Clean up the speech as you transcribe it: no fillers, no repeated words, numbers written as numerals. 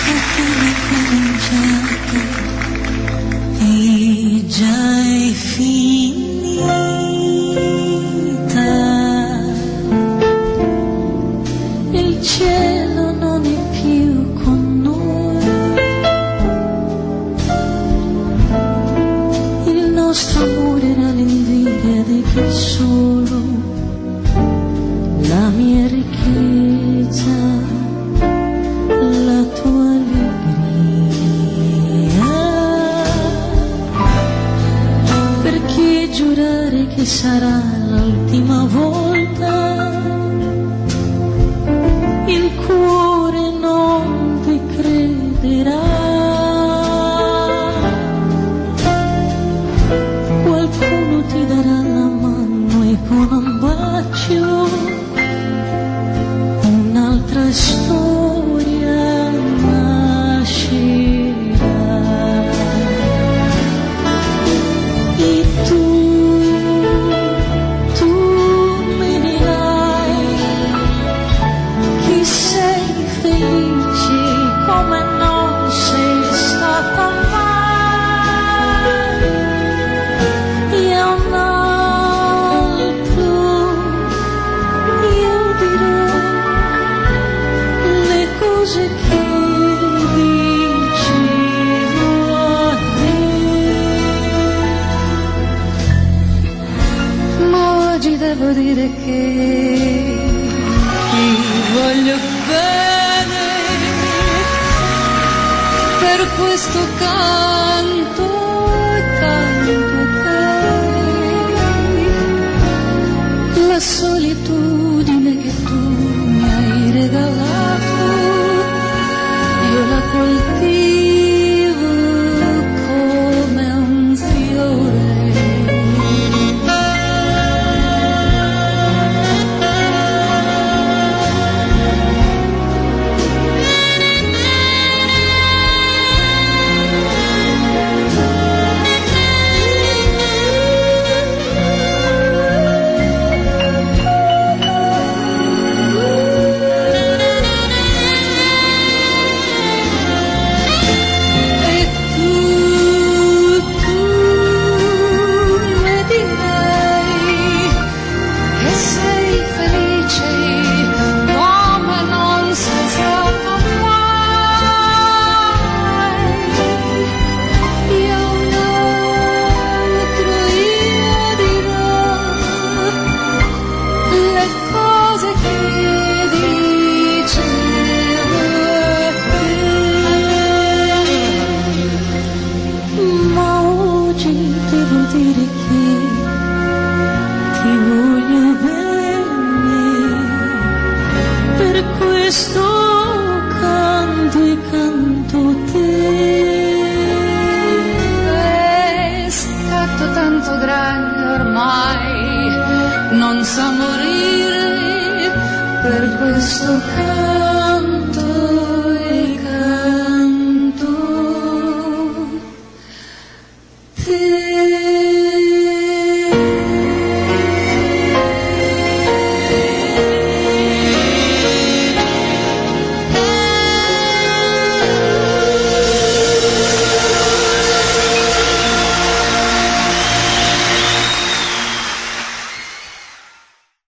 appena cominciata e già è finita. Il cielo non è più con noi, il nostro amore era l'invidia di chi solo la mia ricchezza, la tua allegria. Perché giurare che sarà l'ultima volta? Il cuore non ti crederà. Qualcuno ti darà la mano e con un bacio un'altra storia nascerà. E tu mi dirai che sei felice come non sei stata mai. E a un altro io dirò le cose che dicevo a te. Ma oggi devo dire che ti voglio bene, per questo canto e canto a te. La solitudine che tu mi hai regalato, io la coltivo come un fiore. Questo canto e canto a te. È stato tanto grande ormai, non sa morire, Per questo canto